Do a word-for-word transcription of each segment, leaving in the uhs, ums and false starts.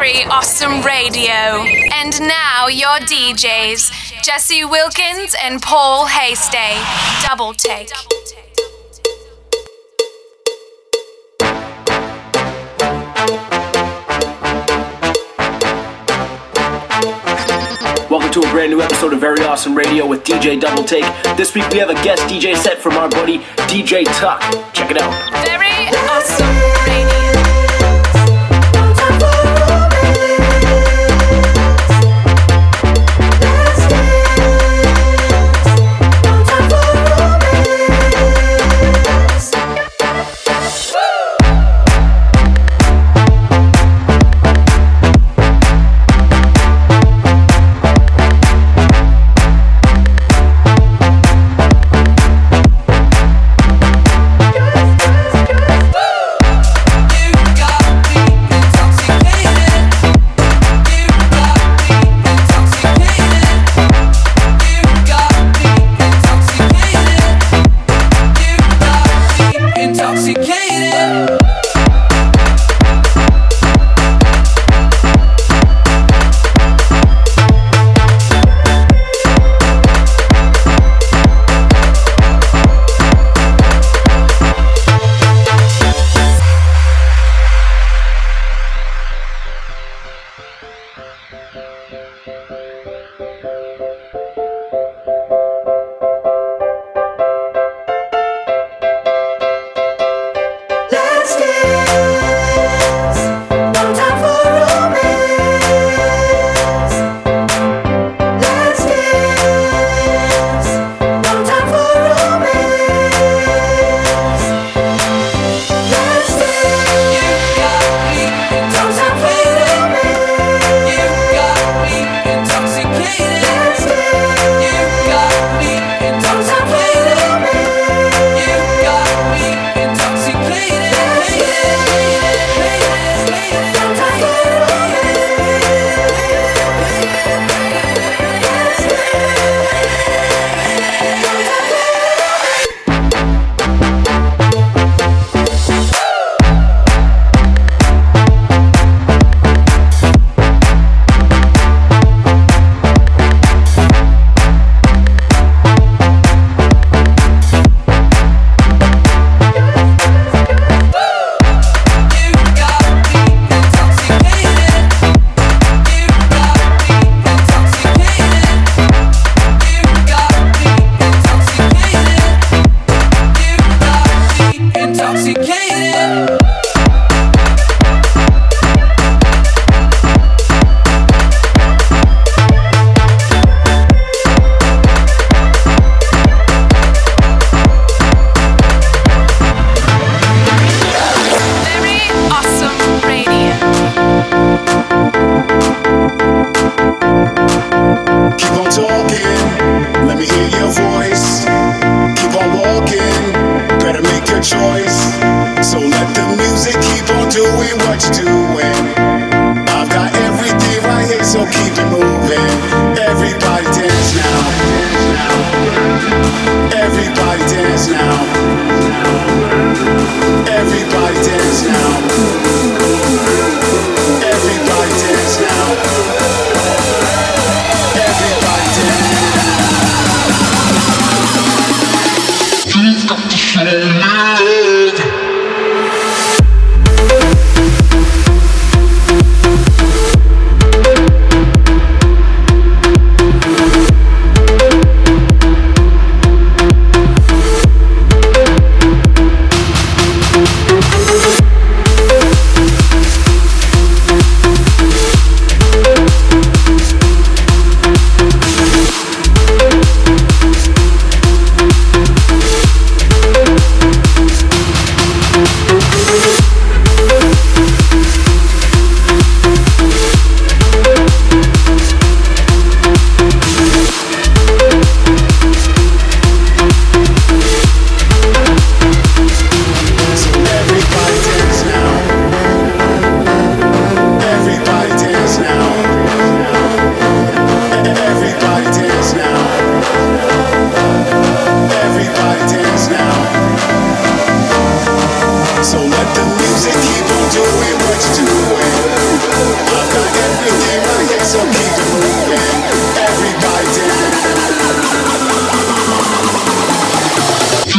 Very Awesome Radio. And now your D Js, Jesse Wilkins and Paul Haystay. Double Take. Welcome to a brand new episode of Very Awesome Radio with D J Double Take. This week we have a guest D J set from our buddy D J Tuck. Check it out. Very Awesome Radio.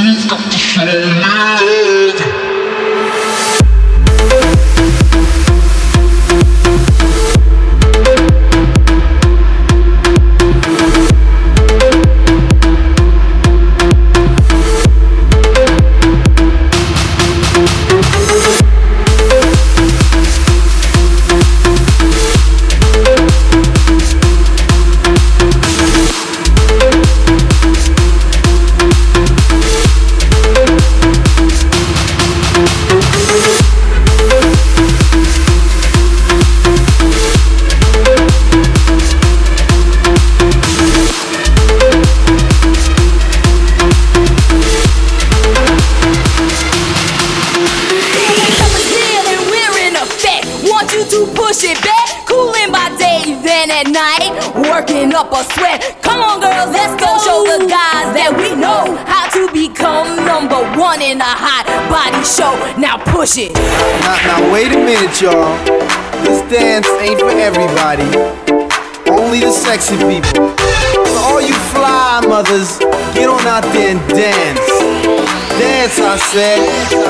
Up a sweat. Come on, girls, let's go show the guys that we know how to become number one in a hot body show. Now push it. Now, now wait a minute, y'all. This dance ain't for everybody. Only the sexy people. So all you fly mothers, get on out there and dance. Dance, I said.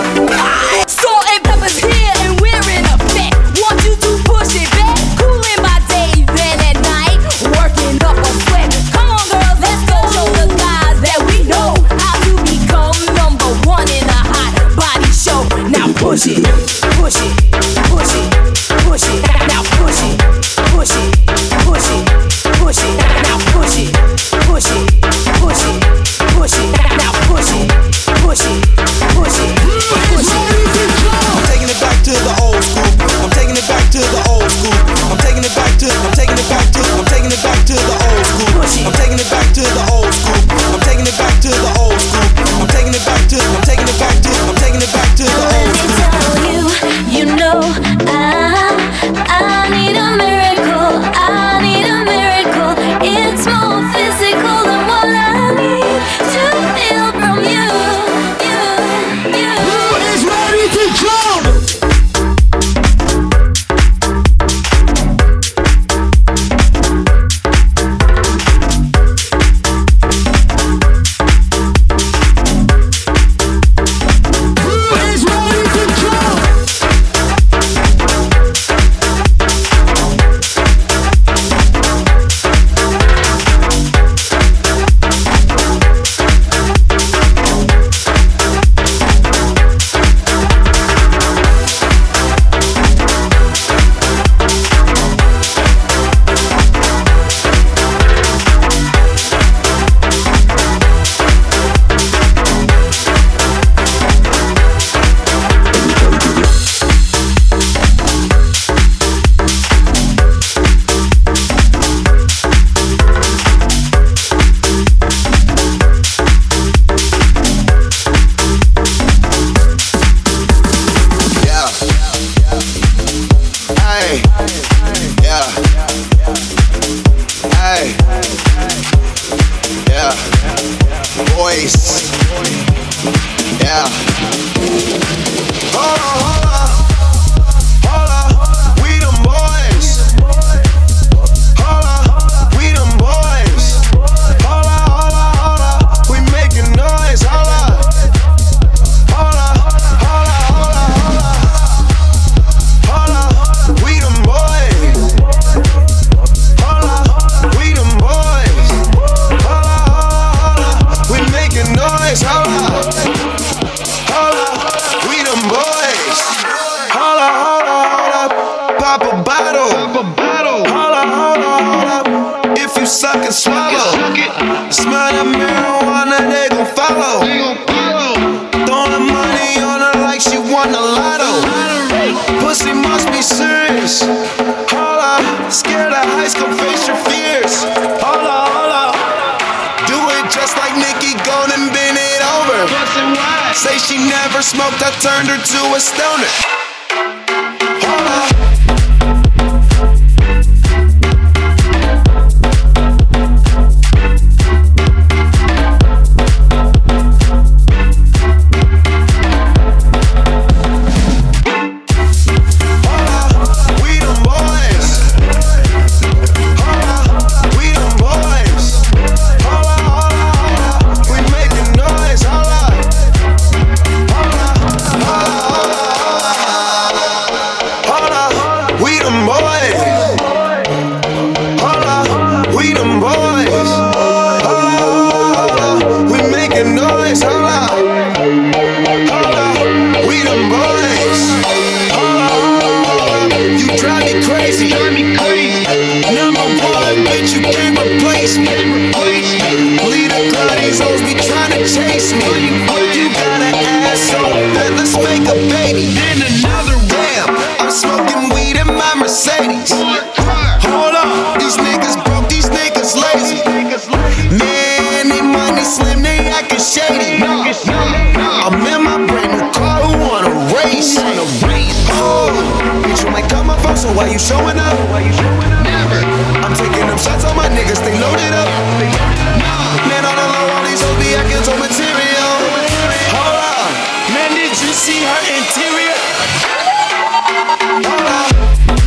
Salt and pepper's here and we're in effect. Want you to push it back. Cooling my days then at night. Working up a sweat. Come on, girls, let's go show the guys that we know how to become number one in a hot body show. Now push it, push it, push it, push it. Now push it, push it, push it, push it. Now push it, push it, push it, push it. Now push it, push it, push it, push it. I'm taking it back to the old school. I'm taking it back to the old school. I'm taking it back to. I'm taking it back to. I'm taking it back to the old school. I'm taking it back to the old school. I'm taking it back to the old school. I'm taking it back to. I'm taking it back to. I'm taking it back to the old school. Let me tell you, you know, I I need a miracle. I need a miracle. It's more physical than what I need to feel from you. You, you. Who is ready to jump? Say she never smoked, I turned her to a stoner. me. Oh, you got an ass so good, let's make a baby. Then another damn, I'm smoking weed in my Mercedes. Hold up, these niggas broke, these niggas lazy. Man, they money slim, they actin' shady. I'm in my brand new car, who wanna race? Oh, bitch, you might come my phone, so why you showing up? Never. I'm taking them shots on my niggas, they loaded up. Man, on the low, all these hoes be acting so material. Hold up, man, did you see her interior? Hold up.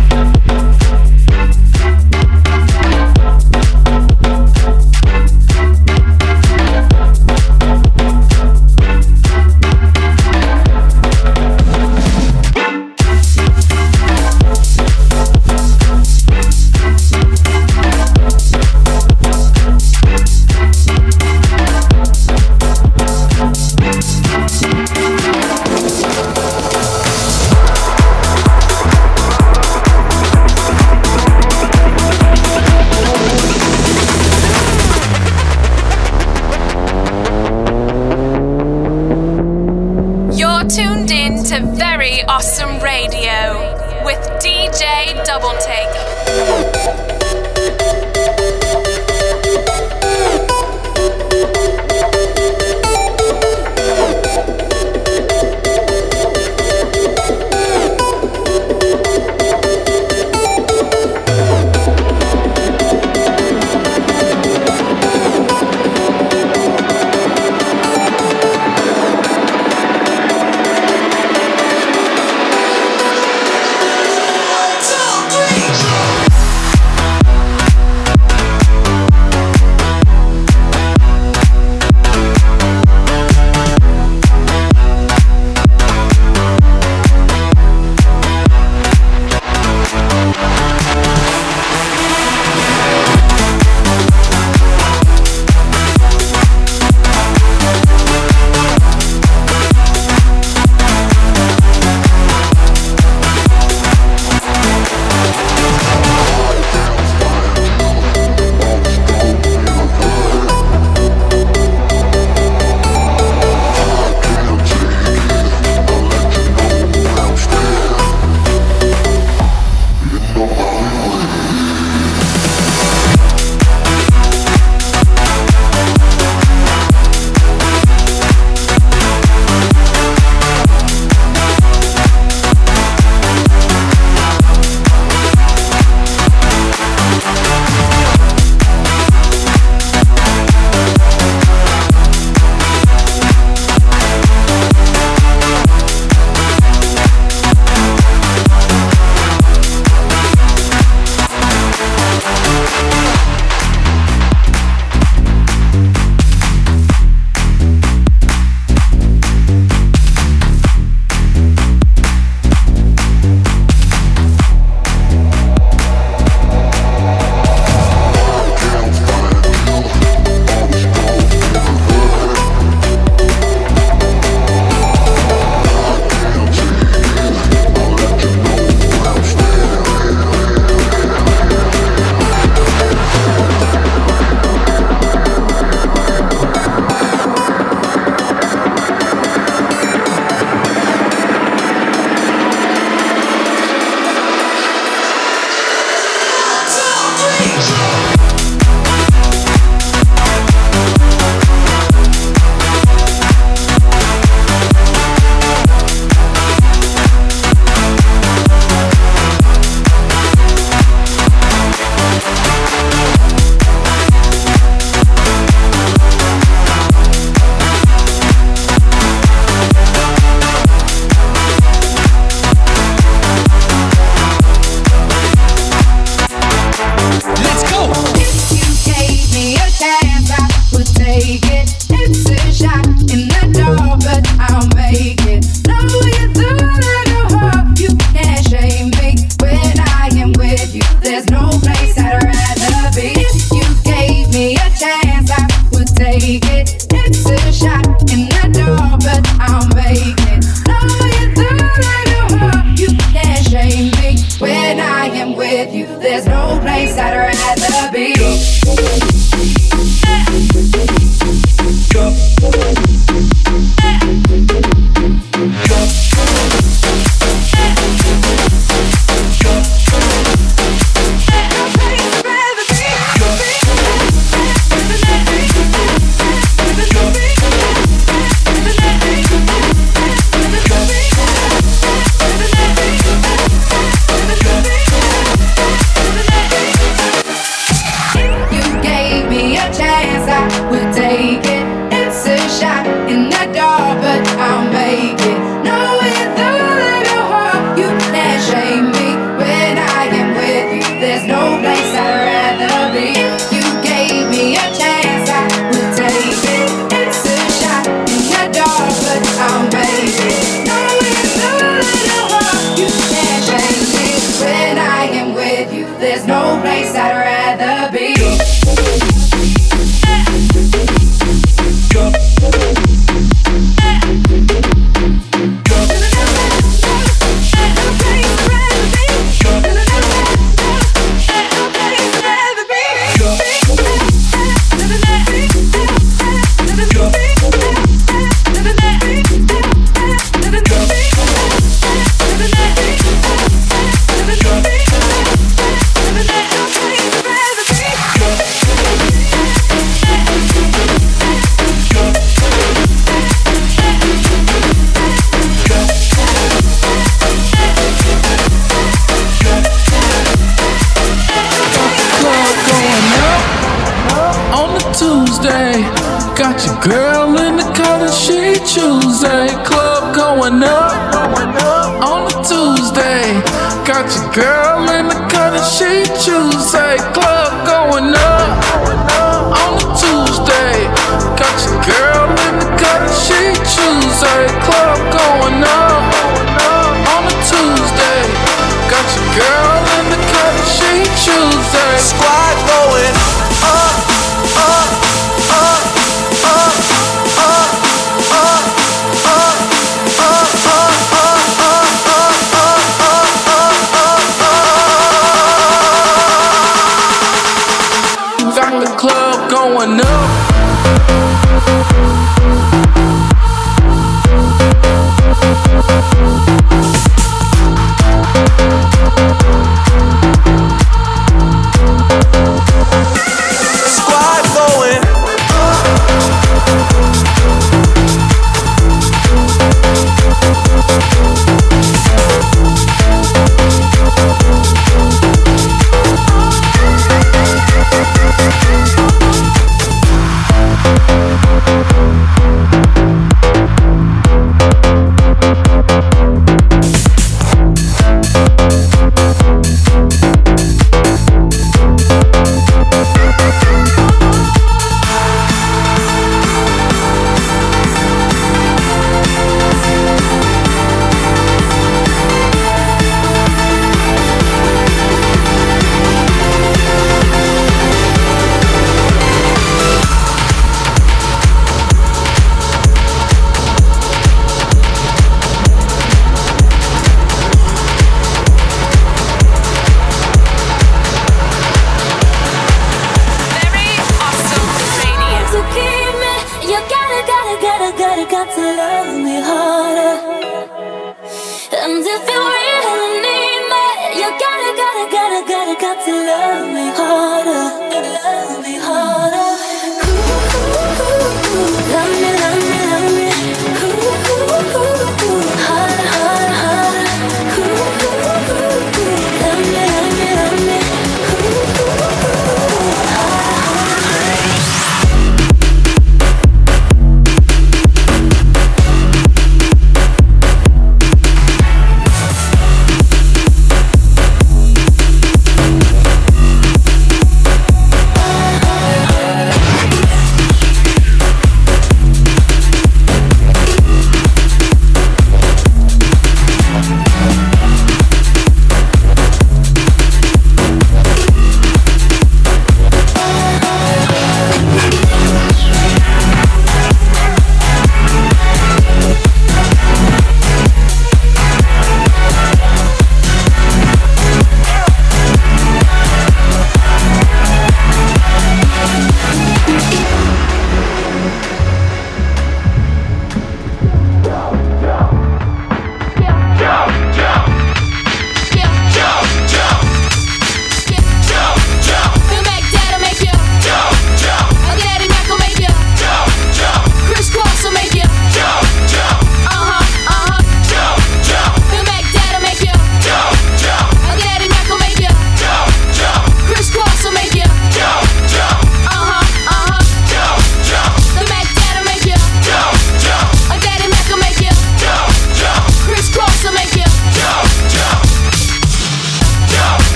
Tuned in to Very Awesome Radio with D J Double Take. Drop. shot in the dark, but I'll make it. No, with the love of your heart, you can't shame me. When I am with you, there's no place I'd rather be. If you gave me a chance, I would take it. It's a shot in the dark, but I'll make it. No, with the love of your heart, you can't shame me. When I am with you, there's no place I'd rather be. Got your girl in the car and she Tuesday. Club going up on a Tuesday. Got your girl in the car and she Tuesday. Club going up on a Tuesday. Got your girl in the car and she Tuesday. Club going up on a Tuesday. Got your girl in the car and she Tuesday. Squad going up, up, up. Got the club going up. Squad going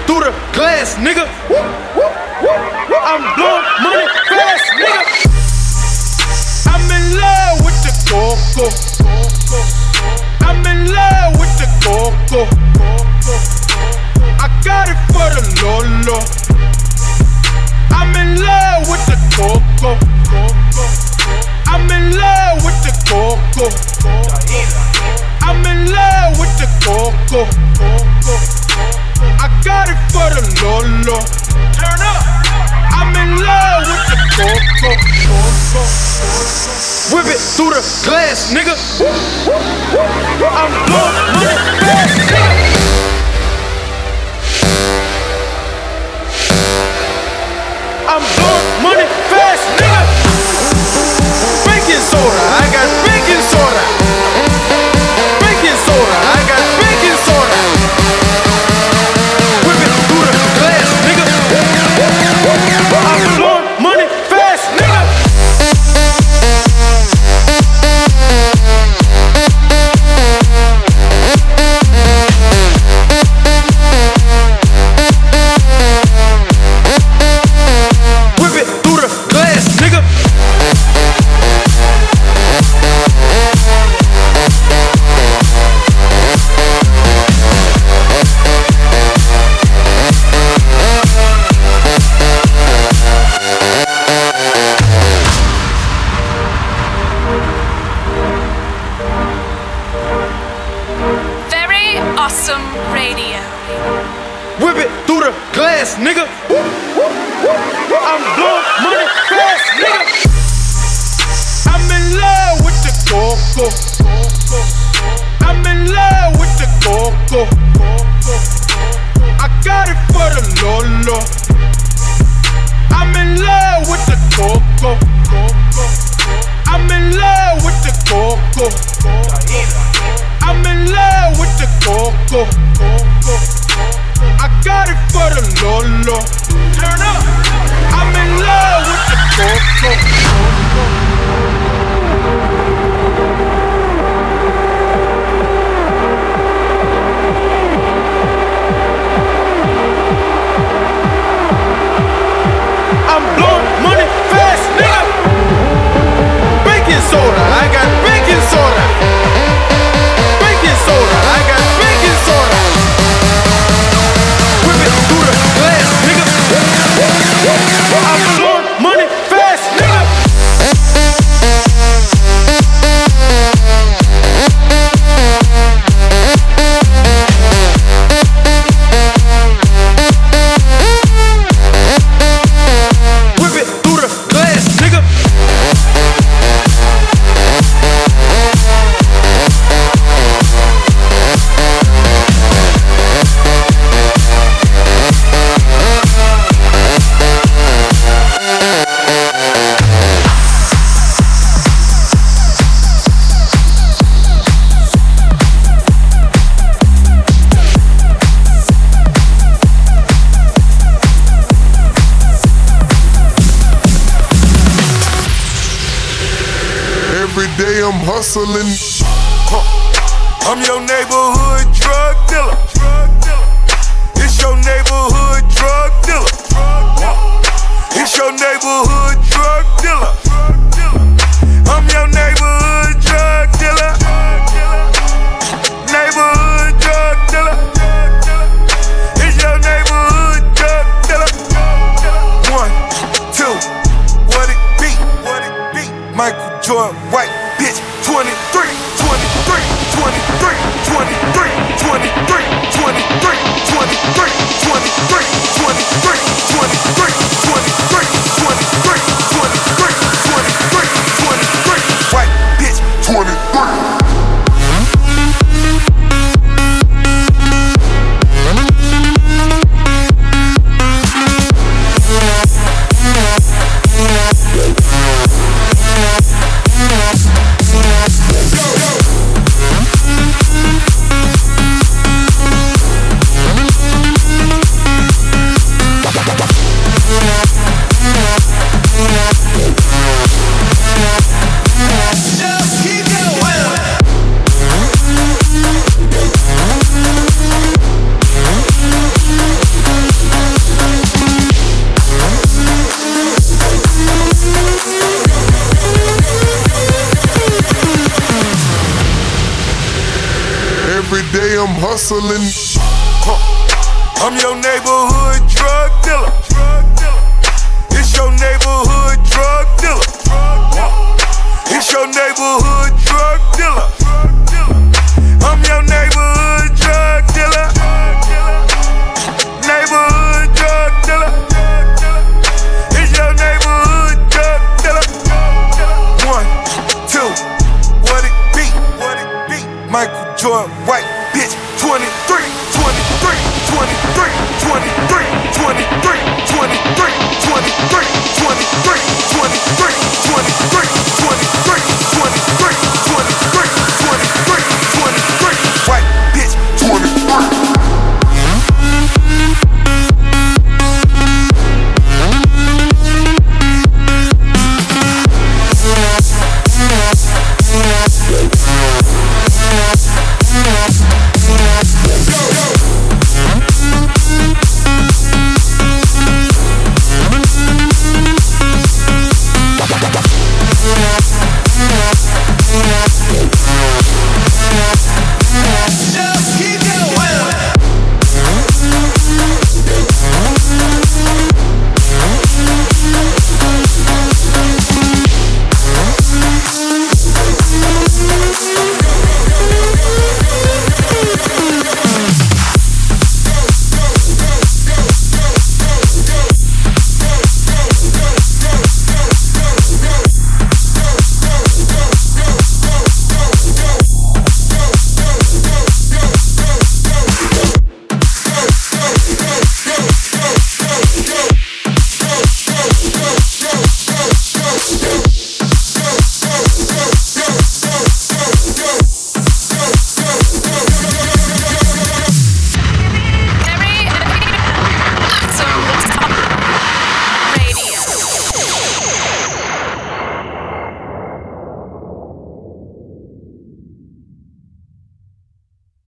through the glass, nigga. I'm blowing money fast, nigga. I'm in love with the coco. I'm in love with the coco. I got it for the Lolo. I'm in love with the coco. I'm in love with the coco. I'm in love with the coco. I got it for the Lolo. Turn up. I'm in love with the coco. Whip it through the glass, nigga. I'm blowing money fast, nigga. I'm blowing money fast, nigga. Baking soda, I got baking soda. Baking soda, I got baking soda. Whip it through the glass, nigga. I'm blowing money fast, nigga. Whip it through the glass, nigga. Very awesome radio. Whip it through the glass, nigga. I'm blowing money fast, nigga. I'm in love with the coco. I'm in love with the coco. I got it for the Lolo. I'm in love with the coco. I'm in love with the coco. I'm in love with the coco. I got it for the Lolo. Turn up. I'm in love with the coco. I'm blowing money fast, nigga. Baking soda, I got baking soda. Baking soda, I got baking soda. Whip it through the glass, nigga. I'm blowing money fast, nigga. Whip it through the glass, nigga. Every day I'm hustling. Huh. I'm your neighborhood drug dealer. It's your neighborhood drug dealer. It's your neighborhood drug dealer. I'm your neighborhood drug dealer. Neighborhood drug dealer. It's your neighborhood drug dealer. One, two, what it be? What it be? Michael Jordan, white bitch, twenty-three, twenty-three, twenty-three, twenty-three, twenty-three. I'm hustling. Huh. I'm your neighborhood drug dealer. It's your neighborhood drug dealer. It's your neighborhood drug dealer. I'm your neighborhood drug dealer. Neighborhood drug dealer. It's your neighborhood drug dealer. One, two, what it be? What it be? Michael Jordan, white bitch, twenty-three, twenty-three, twenty-three, twenty-three, twenty-three, twenty-three, twenty-three, twenty-three, twenty-three.